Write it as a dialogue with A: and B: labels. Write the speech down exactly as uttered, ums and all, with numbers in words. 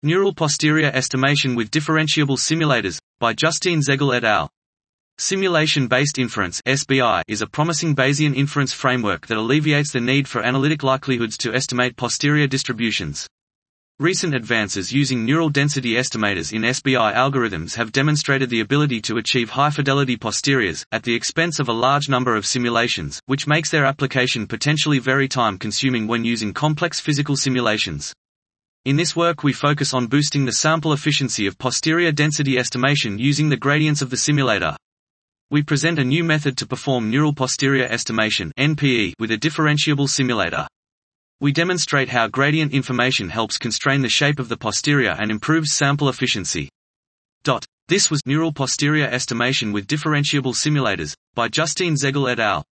A: Neural posterior estimation with differentiable simulators, by Justine Zegel et al. Simulation-based inference (S B I) is a promising Bayesian inference framework that alleviates the need for analytic likelihoods to estimate posterior distributions. Recent advances using neural density estimators in S B I algorithms have demonstrated the ability to achieve high-fidelity posteriors, at the expense of a large number of simulations, which makes their application potentially very time-consuming when using complex physical simulations. In this work we focus on boosting the sample efficiency of posterior density estimation using the gradients of the simulator. We present a new method to perform neural posterior estimation (N P E) with a differentiable simulator. We demonstrate how gradient information helps constrain the shape of the posterior and improves sample efficiency. This was Neural Posterior Estimation with Differentiable Simulators, by Justine Zegel et al.